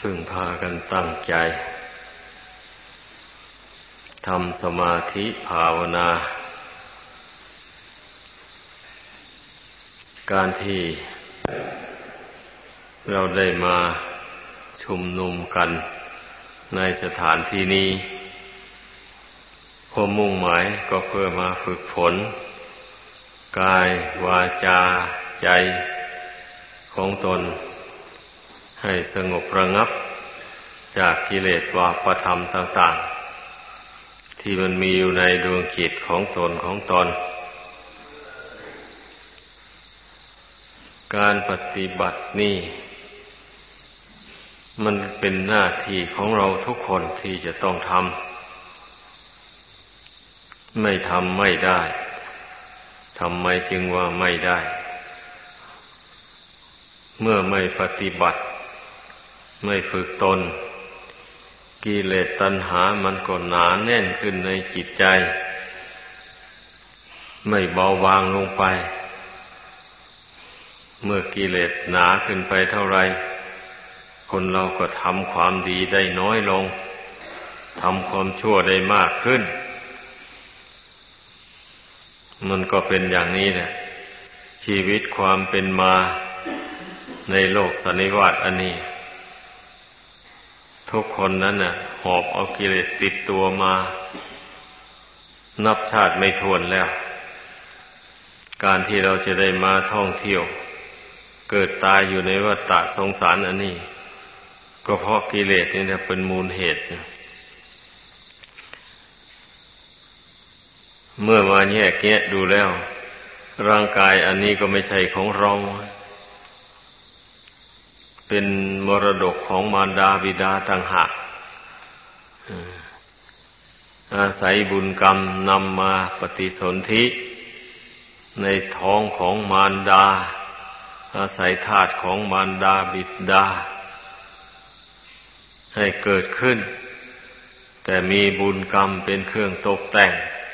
พึ่งพากันตั้งใจทำสมาธิภาวนาการที่เราได้มาชุมนุมกันในสถานที่นี้ความมุ่งหมายก็เพื่อมาฝึกฝนกายวาจาใจของตนให้สงบระงับจากกิเลสวาปธรรมต่างๆที่มันมีอยู่ในดวงจิตของตนการปฏิบัตินี่มันเป็นหน้าที่ของเราทุกคนที่จะต้องทำไม่ทำไม่ได้ทำไมจึงว่าไม่ได้เมื่อไม่ปฏิบัติไม่ฝึกตนกิเลสตัณหามันก็หนาแน่นขึ้นในจิตใจไม่เบาบางลงไปเมื่อกิเลสหนาขึ้นไปเท่าไรคนเราก็ทำความดีได้น้อยลงทำความชั่วได้มากขึ้นมันก็เป็นอย่างนี้แหละชีวิตความเป็นมาในโลกสันนิวาตอันนี้ทุกคนนั้นน่ะหอบเอากิเลสติดตัวมานับชาติไม่ถ้วนแล้วการที่เราจะได้มาท่องเที่ยวเกิดตายอยู่ในวัฏฏะสงสารอันนี้ก็เพราะกิเลสนี่แหละเป็นมูลเหตุเมื่อมาแยกแยะดูแล้วร่างกายอันนี้ก็ไม่ใช่ของเราเป็นมรดกของมารดาบิดาต่างหากอาศัยบุญกรรมนำมาปฏิสนธิในท้องของมารดาอาศัยธาตุของมารดาบิดาให้เกิดขึ้นแต่มีบุญกรรมเป็นเครื่องตกแต่ง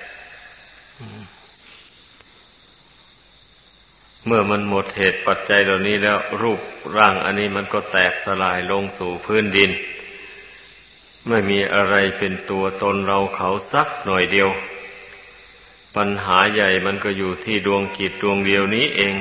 เมื่อมันหมดเหตุปัจจัยเหล่านี้แล้วรูปร่างอันนี้มันก็แตกสลายลงสู่พื้นดินไม่มีอะไรเป็นตัวตนเราเขาสักหน่อยเดียวปัญหาใหญ่มันก็อยู่ที่ดวงจิตดวงเดียวนี้เอง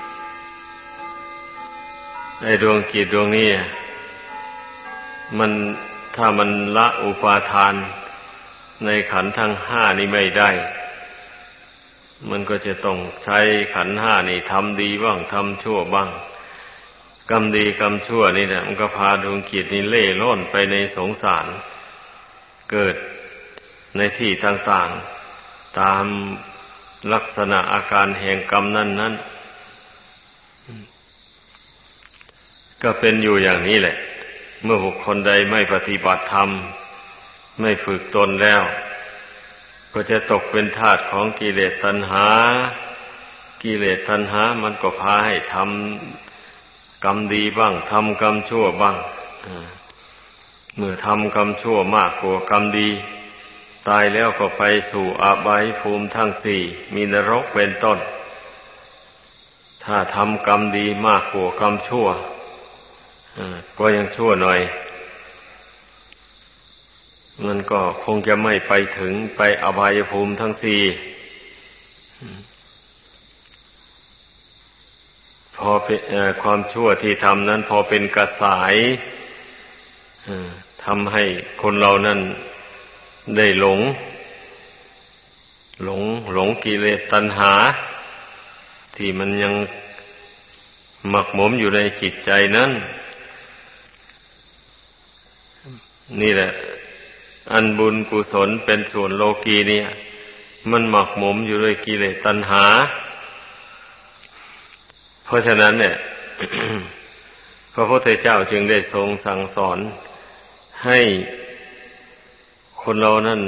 ไอ้ดวงจิตดวงนี้มันถ้ามันละอุปาทานในขันธ์ทั้งห้านี้ไม่ได้มันก็จะต้องใช้ขันธ์ห้านี่ทำดีบ้างทำชั่วบ้างกรรมดีกรรมชั่วนี่แหละมันก็พาดวงจิตนี่เล่ร่อนไปในสงสารเกิดในที่ต่างๆตามลักษณะอาการแห่งกรรมนั้นก็เป็นอยู่อย่างนี้แหละเมื่อบุคคลใดไม่ปฏิบัติธรรมไม่ฝึกตนแล้วก็จะตกเป็นทาสของกิเลสตัณหากิเลสตัณหามันก็พาให้ทำกรรมดีบ้างทำกรรมชั่วบ้างเมื่อทำกรรมชั่วมากกว่ากรรมดีตายแล้วก็ไปสู่อบายภูมิทั้งสี่มีนรกเป็นต้นถ้าทำกรรมดีมากกว่ากรรมชั่วก็ยังชั่วหน่อยมันก็คงจะไม่ไปถึงไปอบายภูมิทั้งสี่พอเป็นความชั่วที่ทำนั้นพอเป็นกระสายทำให้คนเรานั้นได้หลงกิเลสตัณหาที่มันยังหมักหมมอยู่ในจิตใจนั้นนี่แหละอันบุญกุศลเป็นส่วนโลกีเนี่ยมันหมักหมมอยู่ด้วยกิเลสตัณหาเพราะฉะนั้นเนี่ย พระพุทธเจ้าจึงได้ทรงสั่งสอนให้คนเรานั้น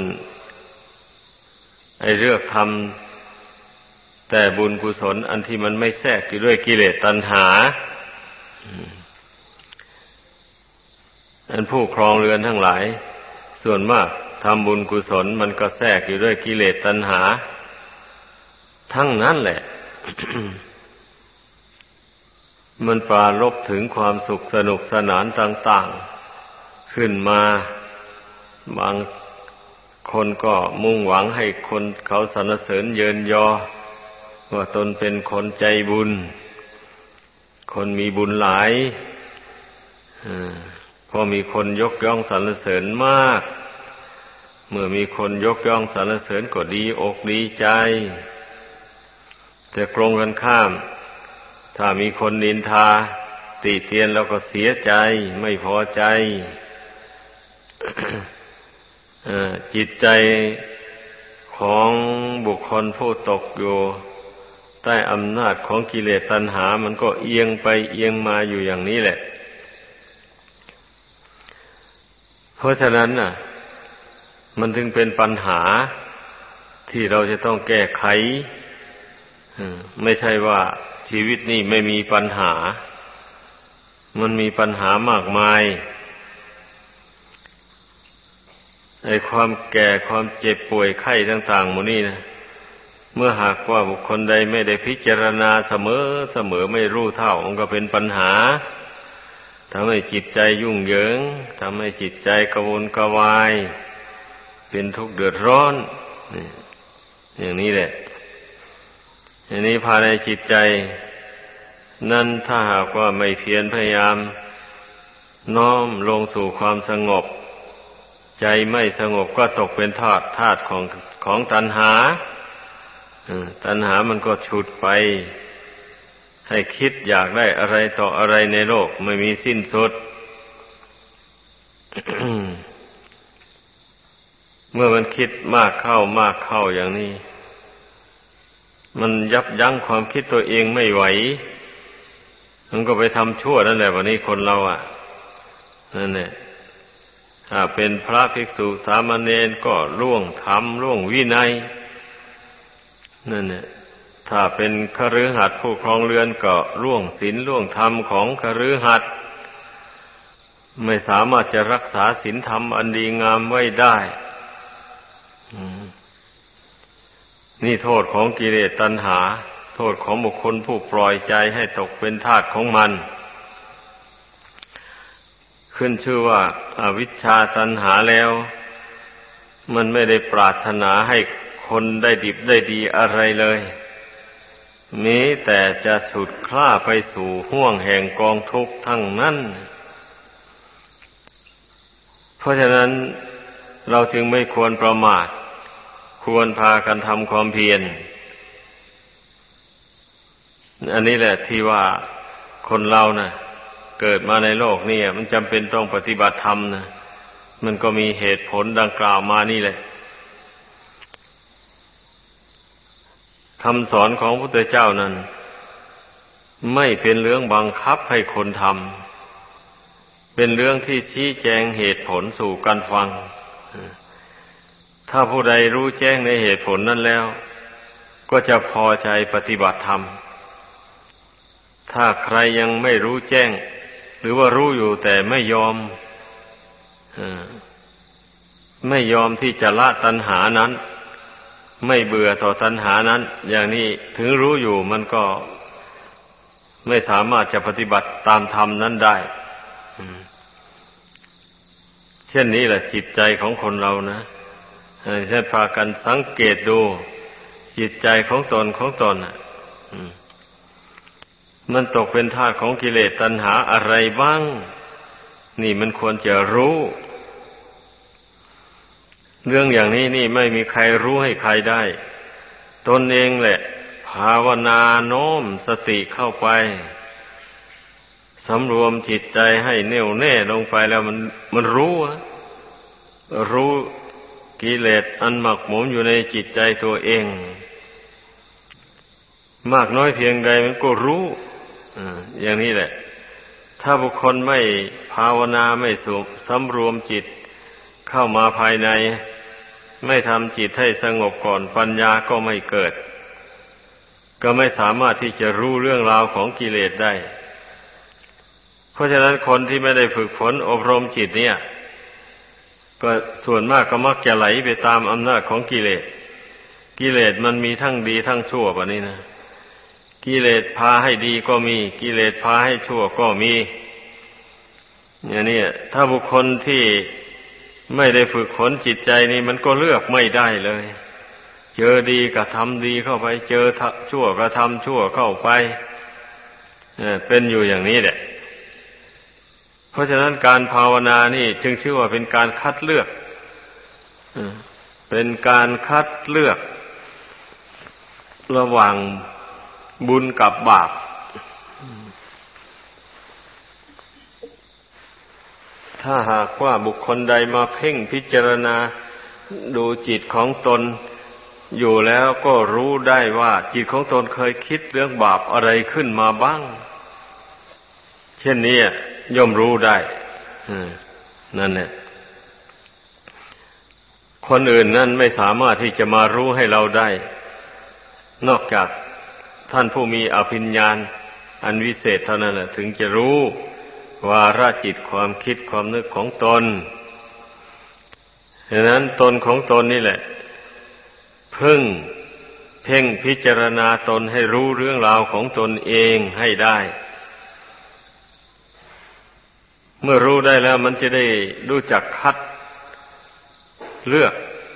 ให้เลือกทำแต่บุญกุศลอันที่มันไม่แทรกอยู่ด้วยกิเลสตัณหาอันผู้ครองเรือนทั้งหลายส่วนมากทำบุญกุศลมันก็แทรกอยู่ด้วยกิเลสตัณหาทั้งนั้นแหละ มันปรารภถึงความสุขสนุกสนานต่างๆขึ้นมาบางคนก็มุ่งหวังให้คนเขาสรรเสริญเยินยอว่าตนเป็นคนใจบุญคนมีบุญหลายพอมีคนยกย่องสรรเสริญมากเมื่อมีคนยกย่องสรรเสริญก็ดีอกดีใจแต่ตรงกันข้ามถ้ามีคนนินทาติเตียนแล้วก็เสียใจไม่พอใจจิตใจของบุคคลผู้ตกอยู่ใต้อำนาจของกิเลสตัณหามันก็เอียงไปเอียงมาอยู่อย่างนี้แหละเพราะฉะนั้นน่ะมันถึงเป็นปัญหาที่เราจะต้องแก้ไขไม่ใช่ว่าชีวิตนี้ไม่มีปัญหามันมีปัญหามากมายไอ้ความแก่ความเจ็บป่วยไข้ต่างๆหมดนี้นะเมื่อหากว่าบุคคลใดไม่ได้พิจารณาเสมอไม่รู้เท่ามันก็เป็นปัญหาทำให้จิตใจยุ่งเหยิงทำให้จิตใจกระวนกระวายเป็นทุกข์เดือดร้อนอย่างนี้แหละอันนี้ภายในจิตใจนั้นถ้าหากว่าไม่เพียรพยายามน้อมลงสู่ความสงบใจไม่สงบก็ตกเป็นทาสของตัณหาตัณหามันก็ฉุดไปให้คิดอยากได้อะไรต่ออะไรในโลกไม่มีสิ้นสุด เมื่อมันคิดมากเข้าอย่างนี้มันยับยั้งความคิดตัวเองไม่ไหวมันก็ไปทำชั่วนั่นแหละวันนี้คนเรานั่นแหละถ้าเป็นพระภิกษุสามเณรก็ล่วงธรรมล่วงวินัยนั่นแหละถ้าเป็นคฤหัสถ์ผู้ครองเรือนก็ล่วงศีลล่วงธรรมของคฤหัสถ์ไม่สามารถจะรักษาศีลธรรมอันดีงามไว้ได้นี่โทษของกิเลสตัณหาโทษของบุคคลผู้ปล่อยใจให้ตกเป็นทาสของมันขึ้นชื่อว่าอวิชชาตัณหาแล้วมันไม่ได้ปรารถนาให้คนได้ดิบได้ดีอะไรเลยมีแต่จะฉุดคล้าไปสู่ห้วงแห่งกองทุกข์ทั้งนั้นเพราะฉะนั้นเราจึงไม่ควรประมาทควรพากันทำความเพียรอันนี้แหละที่ว่าคนเรานะเกิดมาในโลกนี่มันจำเป็นต้องปฏิบัติธรรมนะมันก็มีเหตุผลดังกล่าวมานี่แหละคำสอนของพระพุทธเจ้านั้นไม่เป็นเรื่องบังคับให้คนทำเป็นเรื่องที่ชี้แจงเหตุผลสู่กันฟังถ้าผู้ใดรู้แจ้งในเหตุผลนั้นแล้วก็จะพอใจปฏิบัติธรรมถ้าใครยังไม่รู้แจ้งหรือว่ารู้อยู่แต่ไม่ยอมที่จะละตัณหานั้นไม่เบื่อต่อตัณหานั้นอย่างนี้ถึงรู้อยู่มันก็ไม่สามารถจะปฏิบัติตามธรรมนั้นได้เช่นนี้แหละจิตใจของคนเรานะให้พากันสังเกตดูจิตใจของตนมันตกเป็นทาสของกิเลสตัณหาอะไรบ้างนี่มันควรจะรู้เรื่องอย่างนี้นี่ไม่มีใครรู้ให้ใครได้ตนเองแหละภาวนาโน้มสติเข้าไปสำรวมจิตใจให้แน่วแน่ลงไปแล้วมันรู้กิเลสอันหมักหมมอยู่ในจิตใจตัวเองมากน้อยเพียงใดมันก็รู้อย่างนี้แหละถ้าบุคคลไม่ภาวนาไม่สำรวมจิตเข้ามาภายในไม่ทำจิตให้สงบก่อนปัญญาก็ไม่เกิดก็ไม่สามารถที่จะรู้เรื่องราวของกิเลสได้เพราะฉะนั้นคนที่ไม่ได้ฝึกฝนอบรมจิตเนี่ยก็ส่วนมากก็มักจะไหลไปตามอำนาจของกิเลสมันมีทั้งดีทั้งชั่วแบบนี้นะกิเลสพาให้ดีก็มีกิเลสพาให้ชั่วก็มีอย่างนี้ถ้าบุคคลที่ไม่ได้ฝึกฝนจิตใจนี่มันก็เลือกไม่ได้เลยเจอดีก็ทำดีเข้าไปเจอชั่วก็ทำชั่วเข้าไปเป็นอยู่อย่างนี้แหละเพราะฉะนั้นการภาวนานี่จึงชื่อว่าเป็นการคัดเลือกเป็นการคัดเลือกระหว่างบุญกับบาปถ้าหากว่าบุคคลใดมาเพ่งพิจารณาดูจิตของตนอยู่แล้วก็รู้ได้ว่าจิตของตนเคยคิดเรื่องบาปอะไรขึ้นมาบ้างเช่นนี้ย่อมรู้ได้นั่นแหละคนอื่นนั่นไม่สามารถที่จะมารู้ให้เราได้นอกจากท่านผู้มีอภิญญาอันวิเศษเท่านั้นแหละถึงจะรู้วาระจิตความคิดความนึกของตนฉะนั้นตนของตนนี่แหละเพ่งพิจารณาตนให้รู้เรื่องราวของตนเองให้ได้เมื่อรู้ได้แล้วมันจะได้รู้จักคัดเลือก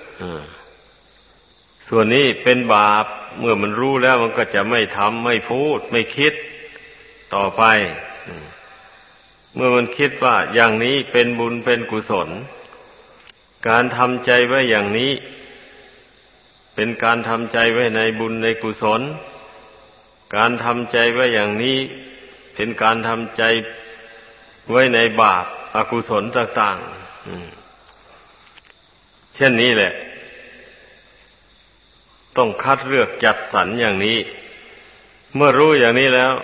ส่วนนี้เป็นบาปเมื่อมันรู้แล้วมันก็จะไม่ทำไม่พูดไม่คิดต่อไปเมื่อมันคิดว่าอย่างนี้เป็นบุญเป็นกุศลการทำใจไว้อย่างนี้เป็นการทำใจไว้ในบุญในกุศลการทำใจไว้อย่างนี้เป็นการทำใจไว้ในบาปอกุศลต่างๆเช่นนี้แหละต้องคัดเลือกจัดสรรอย่างนี้เมื่อรู้อย่างนี้แล้ว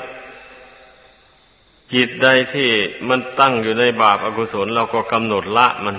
จิตใดที่มันตั้งอยู่ในบาปอกุศลเราก็กำหนดละมัน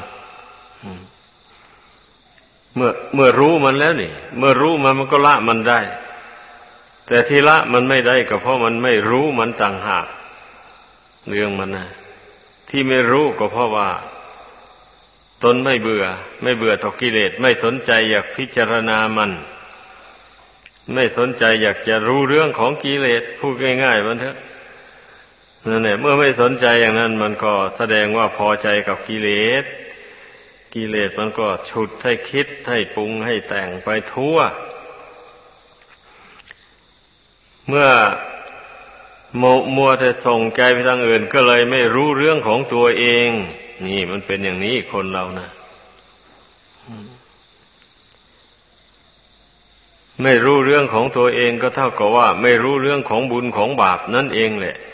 เมื่อรู้มันแล้วนี่เมื่อรู้มันก็ละมันได้แต่ที่ละมันไม่ได้ก็เพราะมันไม่รู้มันต่างหากเรื่องมันนะที่ไม่รู้ก็เพราะว่าตนไม่เบื่อต่อกิเลสไม่สนใจอยากพิจารณามันไม่สนใจอยากจะรู้เรื่องของกิเลสพูดง่ายๆมันเถอะนั่นแหละเมื่อไม่สนใจอย่างนั้นมันก็แสดงว่าพอใจกับกิเลสมันก็ฉุดให้คิดให้ปรุงให้แต่งไปทั่วเมื่อมัวแต่ส่งใจไปทางอื่นก็เลยไม่รู้เรื่องของตัวเองนี่มันเป็นอย่างนี้คนเรานะไม่รู้เรื่องของตัวเองก็เท่ากับว่าไม่รู้เรื่องของบุญของบาปนั่นเองแหละ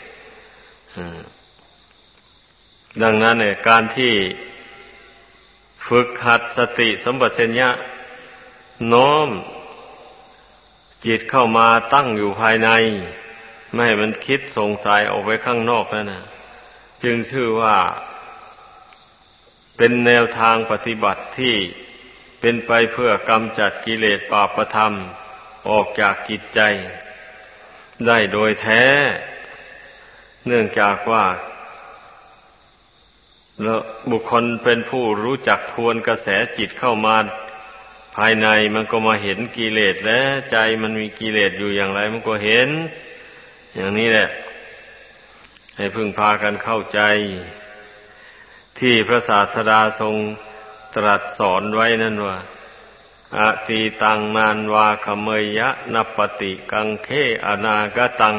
ดังนั้นเนี่ยการที่ฝึกหัดสติสัมปชัญญะน้อมจิตเข้ามาตั้งอยู่ภายในไม่ให้มันคิดส่งสายออกไปข้างนอกนั่นนะจึงชื่อว่าเป็นแนวทางปฏิบัติที่เป็นไปเพื่อกำจัดกิเลสบาปธรรมออกจากจิตใจได้โดยแท้เนื่องจากว่าบุคคลเป็นผู้รู้จักทวนกระแสจิตเข้ามาภายในมันก็มาเห็นกิเลสและใจมันมีกิเลสอยู่อย่างไรมันก็เห็นอย่างนี้แหละให้พึงพากันเข้าใจที่พระศาสดาทรงตรัสสอนไว้นั่นว่าอตีตังนานวาขเมยยะนัปปติกังเขอนาคตัง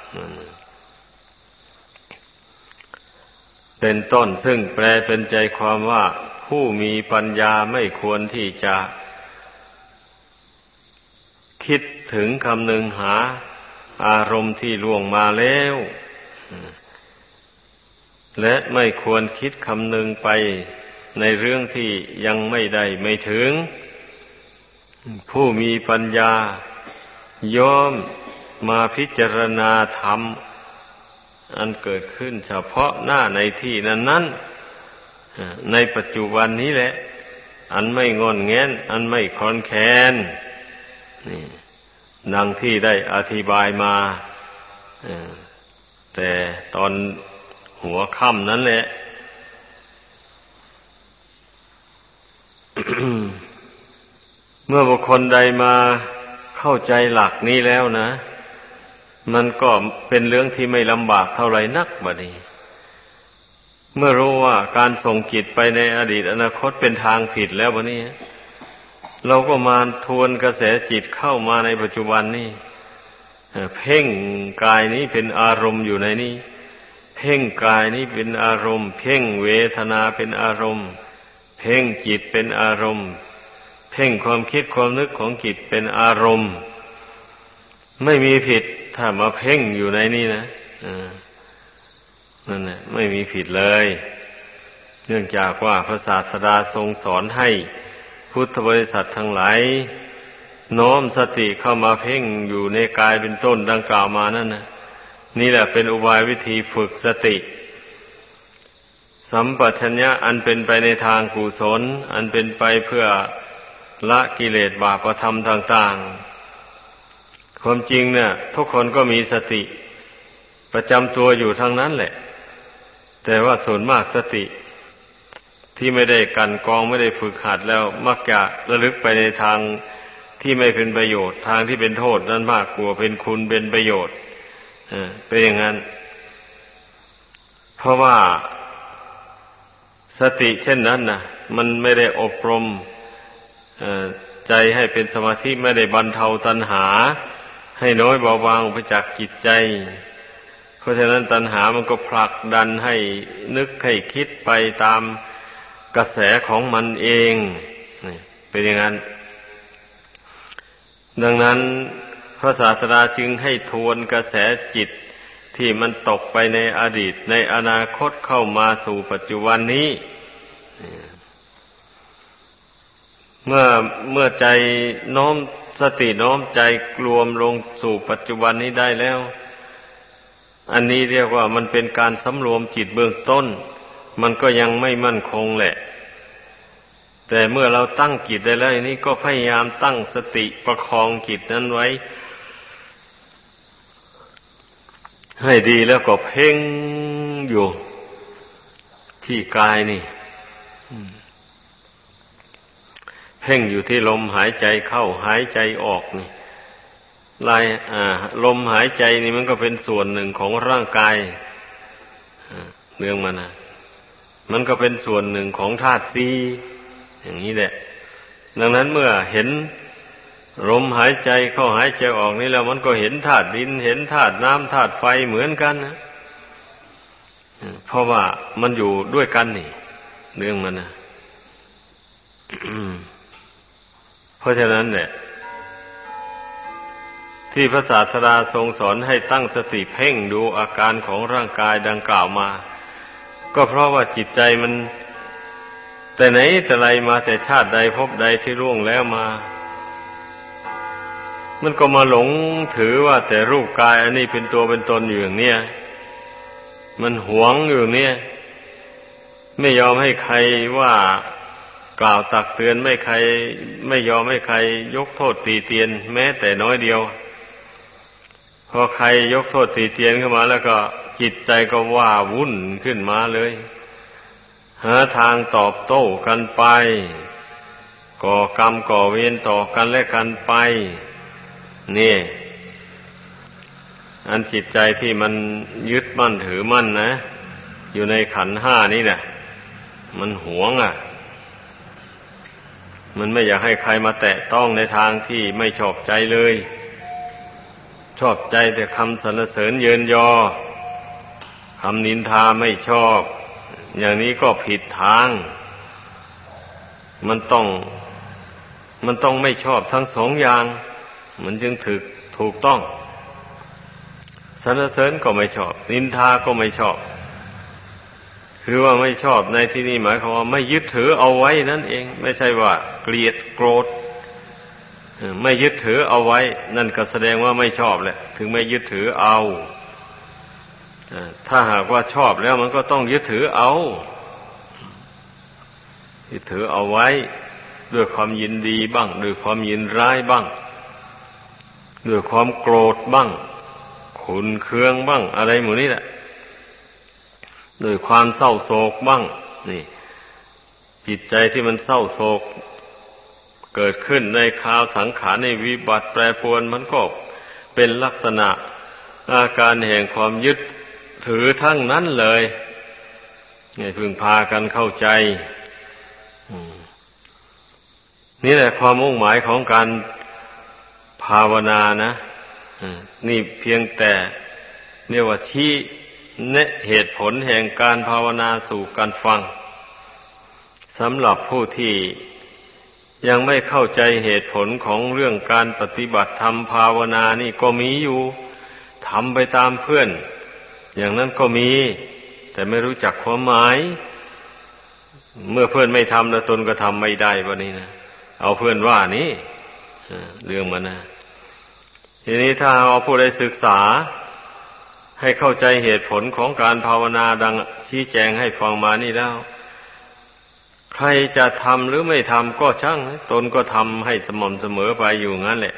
เป็นต้นซึ่งแปลเป็นใจความว่าผู้มีปัญญาไม่ควรที่จะคิดถึงคำนึงหาอารมณ์ที่ล่วงมาแล้วและไม่ควรคิดคำนึงไปในเรื่องที่ยังไม่ได้ไม่ถึงผู้มีปัญญาย่อมมาพิจารณาธรรมอันเกิดขึ้นเฉพาะหน้าในที่นั้นๆในปัจจุบันนี้แหละอันไม่งอนแงนอันไม่คลอนแคลนนี่ดังที่ได้อธิบายมาแต่ตอนหัวค่ำนั้นแหละ เมื่อบุคคลใดมาเข้าใจหลักนี้แล้วนะมันก็เป็นเรื่องที่ไม่ลำบากเท่าไหร่นักบัดนี้เมื่อรู้ว่าการส่งจิตไปในอดีตอนาคตเป็นทางผิดแล้ววันนี้เราก็มาทวนกระแสจิตเข้ามาในปัจจุบันนี่เพ่งกายนี้เป็นอารมณ์อยู่ในนี้เพ่งกายนี้เป็นอารมณ์เพ่งเวทนาเป็นอารมณ์เพ่งจิตเป็นอารมณ์เพ่งความคิดความนึกของจิตเป็นอารมณ์ไม่มีผิดถ้ามาเพ่งอยู่ในนี้นะนั่นแหละไม่มีผิดเลยเนื่องจากว่าพระศาสดาทรงสอนให้พุทธบริษัททั้งหลายน้อมสติเข้ามาเพ่งอยู่ในกายเป็นต้นดังกล่าวมานั่นนะนี่แหละเป็นอุบายวิธีฝึกสติสัมปชัญญะอันเป็นไปในทางกุศลอันเป็นไปเพื่อละกิเลสบาปธรรมต่างๆความจริงเนี่ยทุกคนก็มีสติประจำตัวอยู่ทั้งนั้นแหละแต่ว่าส่วนมากสติที่ไม่ได้กลั่นกรองไม่ได้ฝึกหัดแล้วมักจะระลึกไปในทางที่ไม่เป็นประโยชน์ทางที่เป็นโทษนั้นมากกว่าเป็นคุณเป็นประโยชน์เป็นอย่างนั้นเพราะว่าสติเช่นนั้นนะมันไม่ได้อบรมใจให้เป็นสมาธิไม่ได้บรรเทาตัณหาให้น้อยเบาบางไปจากจิตใจเพราะฉะนั้นตัณหามันก็ผลักดันให้นึกให้คิดไปตามกระแสของมันเองเป็นอย่างนั้นดังนั้นพระศาสดาจึงให้ทวนกระแสจิตที่มันตกไปในอดีตในอนาคตเข้ามาสู่ปัจจุบันนี้เมื่อใจน้อมสติน้อมใจรวมลงสู่ปัจจุบันนี้ได้แล้วอันนี้เรียกว่ามันเป็นการสำรวมจิตเบื้องต้นมันก็ยังไม่มั่นคงแหละแต่เมื่อเราตั้งจิตได้แล้วนี่ก็พยายามตั้งสติประคองจิตนั้นไว้ให้ดีแล้วก็เพ่งอยู่ที่กายนี่เพ่งอยู่ที่ลมหายใจเข้าหายใจออกนี่ลมหายใจนี่มันก็เป็นส่วนหนึ่งของร่างกายเรื่องมันนะมันก็เป็นส่วนหนึ่งของธาตุสี่อย่างนี้แหละดังนั้นเมื่อเห็นลมหายใจเข้าหายใจออกนี่แล้วมันก็เห็นธาตุดินเห็นธาตุน้ำธาตุไฟเหมือนกันนะเพราะว่ามันอยู่ด้วยกันนี่เรื่องมันนะเพราะฉะนั้นเนี่ยที่พระศาสดาทรงสอนให้ตั้งสติเพ่งดูอาการของร่างกายดังกล่าวมาก็เพราะว่าจิตใจมันแต่ไหนแต่ไรมาแต่ชาติใดภพใดที่ล่วงแล้วมามันก็มาหลงถือว่าแต่รูปกายอันนี้เป็นตัวเป็นตนอยู่อย่างเนี้ยมันหวงอยู่อย่างเนี้ยไม่ยอมให้ใครว่ากล่าวตักเตือนไม่ยอมให้ใครยกโทษตีเตียนแม้แต่น้อยเดียวพอใครยกโทษตีเตียนขึ้นมาแล้วก็จิตใจก็ว่าวุ่นขึ้นมาเลยหาทางตอบโต้กันไปก่อกรรมก่อเวรต่อกันและกันไปนี่อันจิตใจที่มันยึดมั่นถือมั่นนะอยู่ในขันธ์ห้านี่นะมันหวงมันไม่อยากให้ใครมาแตะต้องในทางที่ไม่ชอบใจเลยชอบใจแต่คำสรรเสริญเยินยอคำนินทาไม่ชอบอย่างนี้ก็ผิดทางมันต้องไม่ชอบทั้งสองอย่างมันจึงถูกต้องสรรเสริญก็ไม่ชอบนินทาก็ไม่ชอบคือว่าไม่ชอบในที่นี้หมายความว่าไม่ยึดถือเอาไว้นั่นเองไม่ใช่ว่าเกลียดโกรธไม่ยึดถือเอาไว้นั่นก็แสดงว่าไม่ชอบแหละถึงไม่ยึดถือเอาถ้าหากว่าชอบแล้วมันก็ต้องยึดถือเอายึดถือเอาไว้ด้วยความยินดีบ้างด้วยความยินร้ายบ้างด้วยความโกรธบ้างขุ่นเคืองบ้างอะไรหมู่นี้แหละด้วยความเศร้าโศกบ้างนี่จิตใจที่มันเศร้าโศกเกิดขึ้นในคราวสังขารในวิบัติแปรปรวนมันก็เป็นลักษณะอาการแห่งความยึดถือทั้งนั้นเลยให้พึงพากันเข้าใจนี่แหละความมุ่งหมายของการภาวนานะนี่เพียงแต่เรียกว่าชี้แนะเหตุผลแห่งการภาวนาสู่การฟังสำหรับผู้ที่ยังไม่เข้าใจเหตุผลของเรื่องการปฏิบัติธรรมภาวนานี่ก็มีอยู่ทำไปตามเพื่อนอย่างนั้นก็มีแต่ไม่รู้จักความหมายเมื่อเพื่อนไม่ทำแล้วตนก็ทำไม่ได้วันนี้นะเอาเพื่อนว่านี่เรื่องมันนะทีนี้ถ้าเอาผู้ใดศึกษาให้เข้าใจเหตุผลของการภาวนาดังชี้แจงให้ฟังมานี่แล้วใครจะทำหรือไม่ทำก็ช่างตนก็ทำให้สม่ำเสมอไปอยู่งั้นแหละ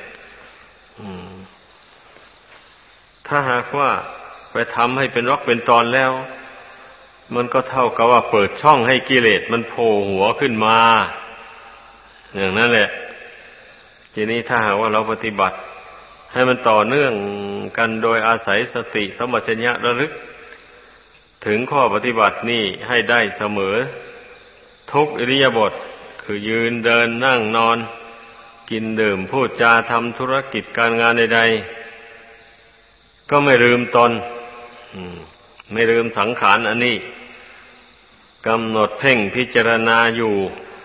ถ้าหากว่าไปทำให้เป็นวรรคเป็นตอนแล้วมันก็เท่ากับว่าเปิดช่องให้กิเลสมันโผล่หัวขึ้นมาอย่างนั้นแหละทีนี้ถ้าหากว่าเราปฏิบัติให้มันต่อเนื่องกันโดยอาศัยสติสัมปชัญญะระลึกถึงข้อปฏิบัตินี้ให้ได้เสมอทุกอิริยาบถคือยืนเดินนั่งนอนกินดื่มพูดจาทำธุรกิจการงานใดๆก็ไม่ลืมตนไม่ลืมสังขารอันนี้กำหนดเพ่งพิจารณาอยู่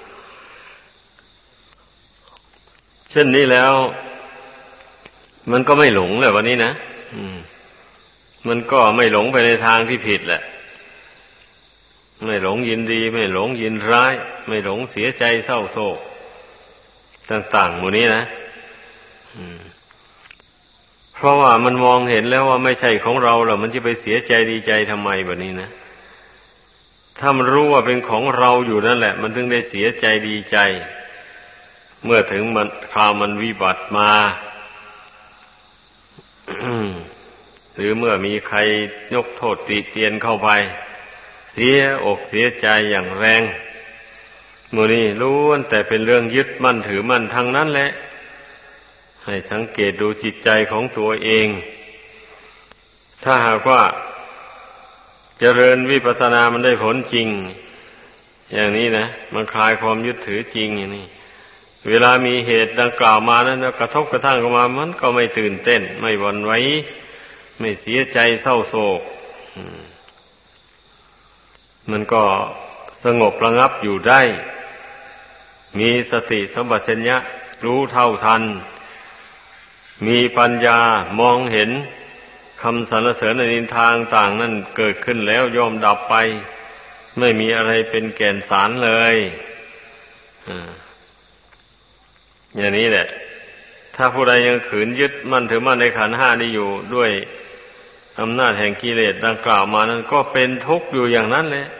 เช่นนี้แล้วมันก็ไม่หลงเลยวันนี้นะมันก็ไม่หลงไปในทางที่ผิดแหละไม่หลงยินดีไม่หลงยินร้ายไม่หลงเสียใจเศร้าโศกต่างๆหมู่นี้นะเพราะว่ามันมองเห็นแล้วว่าไม่ใช่ของเราแล้วมันจะไปเสียใจดีใจทำไมแบบนี้นะถ้ามันรู้ว่าเป็นของเราอยู่นั่นแหละมันถึงได้เสียใจดีใจเมื่อถึงมันคราวมันวิบัติมา หรือเมื่อมีใครยกโทษติเตียนเข้าไปเสียอกเสียใจอย่างแรงหมู่นี้ล้วนแต่เป็นเรื่องยึดมั่นถือมั่นทั้งนั้นแหละให้สังเกตดูจิตใจของตัวเองถ้าหากว่าเจริญวิปัสสนามันได้ผลจริงอย่างนี้นะมันคลายความยึดถือจริงอย่างนี้เวลามีเหตุดังกล่าวมานั้นกระทบกระทั่งเข้ามามันก็ไม่ตื่นเต้นไม่หวั่นไหวไม่เสียใจเศร้าโศกมันก็สงบระงับอยู่ได้มีสติสัมปชัญญะรู้เท่าทันมีปัญญามองเห็นคำสรรเสริญนินทาต่างนั่นเกิดขึ้นแล้วย่อมดับไปไม่มีอะไรเป็นแก่นสารเลยอย่างนี้แหละถ้าผู้ใดยังขืนยึดมั่นถือมั่นในขันธ์ห้านี้อยู่ด้วยอำนาจแห่งกิเลสดังกล่าวมานั้นก็เป็นทุกข์อยู่อย่างนั้นแหละ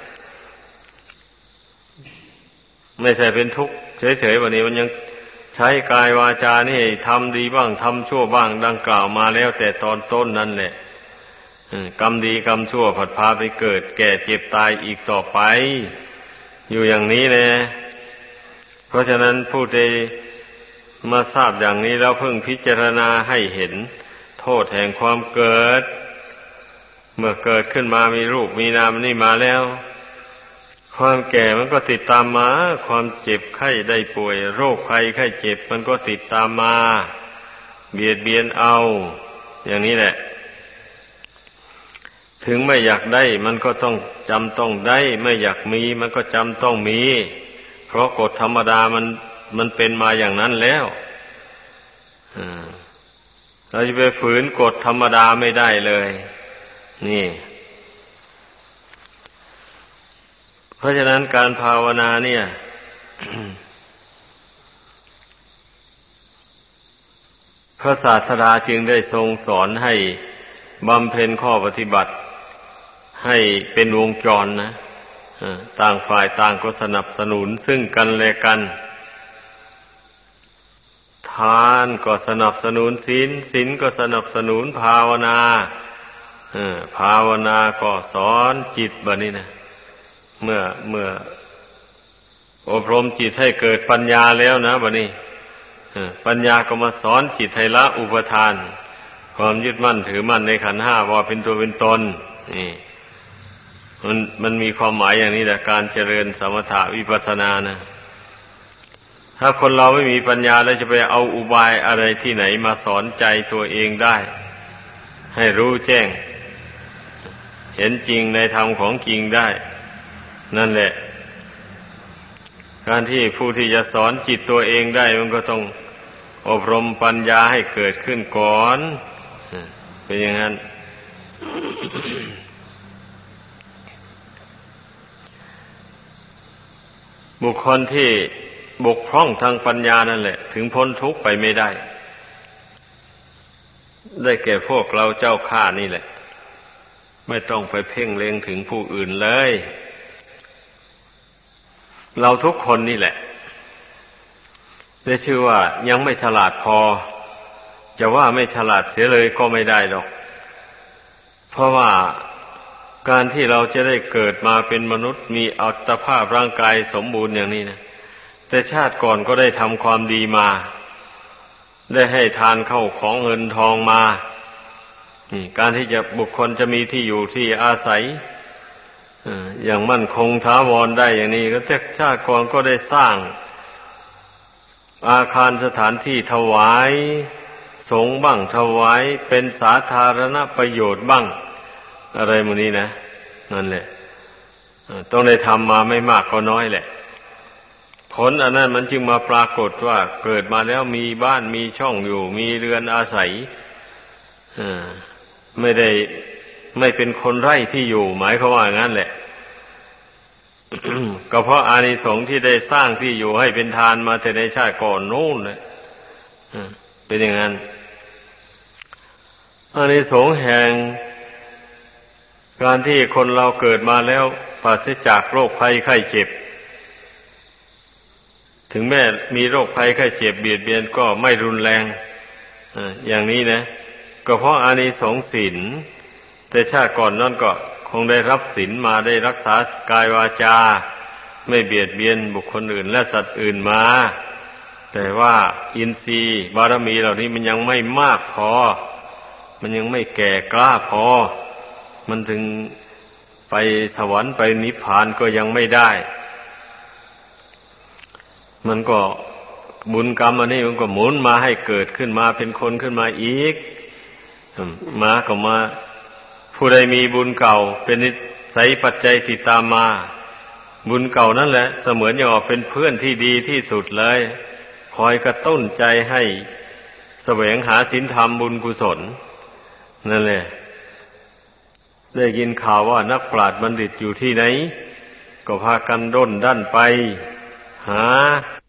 ไม่ใช่เป็นทุกข์เฉยๆวันนี้มันยังใช้กายวาจานี่ทำดีบ้างทำชั่วบ้างดังกล่าวมาแล้วแต่ตอนต้นนั่นแหละกรรมดีกรรมชั่วผัดพาไปเกิดแก่เจ็บตายอีกต่อไปอยู่อย่างนี้แหละเพราะฉะนั้นผู้ใดมาทราบอย่างนี้แล้วเพิ่งพิจารณาให้เห็นโทษแห่งความเกิดเมื่อเกิดขึ้นมามีรูปมีนามนี่มาแล้วความแก่มันก็ติดตามมาความเจ็บไข้ได้ป่วยโรคภัยไข้เจ็บมันก็ติดตามมาเบียดเบียนเอาอย่างนี้แหละถึงไม่อยากได้มันก็ต้องจำต้องได้ไม่อยากมีมันก็จำต้องมีเพราะกฎธรรมดามันเป็นมาอย่างนั้นแล้วเราจะไปฝืนกฎธรรมดาไม่ได้เลยนี่เพราะฉะนั้นการภาวนาเนี่ย พระศาสดาจึงได้ทรงสอนให้บำเพ็ญข้อปฏิบัติให้เป็นวงจรนะต่างฝ่ายต่างก็สนับสนุนซึ่งกันและกันทานก็สนับสนุนศีลศีลก็สนับสนุนภาวนาภาวนาก็สอนจิตแบบนี้นะเมื่ออบรมจิตให้เกิดปัญญาแล้วนะแบบนี้ปัญญาก็มาสอนจิตให้ละอุปทานความยึดมั่นถือมั่นในขันธ์ห้าว่าเป็นตัวเป็นตนนี่มันมีความหมายอย่างนี้แหละการเจริญสมถะวิปัสสนานะถ้าคนเราไม่มีปัญญาแล้วจะไปเอาอุบายอะไรที่ไหนมาสอนใจตัวเองได้ให้รู้แจ้งเห็นจริงในธรรมของจริงได้นั่นแหละการที่ผู้ที่จะสอนจิตตัวเองได้มันก็ต้องอบรมปัญญาให้เกิดขึ้นก่อนเป็นอย่างนั้น บุคคลที่บกพร่องทางปัญญานั่นแหละถึงพ้นทุกข์ไปไม่ได้แก่พวกเราเจ้าข้านี่แหละไม่ต้องไปเพ่งเล็งถึงผู้อื่นเลยเราทุกคนนี่แหละได้ชื่อว่ายังไม่ฉลาดพอจะว่าไม่ฉลาดเสียเลยก็ไม่ได้หรอกเพราะว่าการที่เราจะได้เกิดมาเป็นมนุษย์มีอัตภาพร่างกายสมบูรณ์อย่างนี้นะแต่ชาติก่อนก็ได้ทำความดีมาได้ให้ทานเข้าของเงินทองมานี่การที่จะบุคคลจะมีที่อยู่ที่อาศัยอย่างมั่นคงถาวรได้อย่างนี้ก็แต่ชาติก่อนก็ได้สร้างอาคารสถานที่ถวายสงฆ์บ้างถวายเป็นสาธารณประโยชน์บ้างอะไรหมดนี้นะนั่นแหละต้องได้ทำมาไม่มากก็น้อยแหละผลอันนั้นมันจึงมาปรากฏว่าเกิดมาแล้วมีบ้านมีช่องอยู่มีเรือนอาศัยไม่เป็นคนไร้ที่อยู่หมายความว่างั้นแหละ ก็เพราะอานิสงส์ที่ได้สร้างที่อยู่ให้เป็นทานมาแต่ในชาติก่อนนู้นนะเป็นอย่างนั้นอานิสงส์แห่งการที่คนเราเกิดมาแล้วปราศจากโรคภัยไข้เจ็บถึงแม้มีโรคภัยไข้เจ็บเบียดเบียนก็ไม่รุนแรงอย่างนี้นะก็เพราะอานิสงส์ศีลแต่ชาติก่อนนั่นก็คงได้รับศีลมาได้รักษากายวาจาไม่เบียดเบียนบุคคลอื่นและสัตว์อื่นมาแต่ว่าอินทรีย์บารมีเหล่านี้มันยังไม่มากพอมันยังไม่แก่กล้าพอมันถึงไปสวรรค์ไปนิพพานก็ยังไม่ได้มันก็บุญกรรมอันนี้มันก็หมุนมาให้เกิดขึ้นมาเป็นคนขึ้นมาอีกมาก็มาผู้ใดมีบุญเก่าเป็นนิสัยปัจจัยติดตามมาบุญเก่านั่นแหละเสมือนอย่างว่าเป็นเพื่อนที่ดีที่สุดเลยคอยกระตุ้นใจให้แสวงหาศีลธรรมบุญกุศลนั่นแหละได้ยินข่าวว่านักปราชญ์บัณฑิตอยู่ที่ไหนก็พากันด้นดั่นไปหา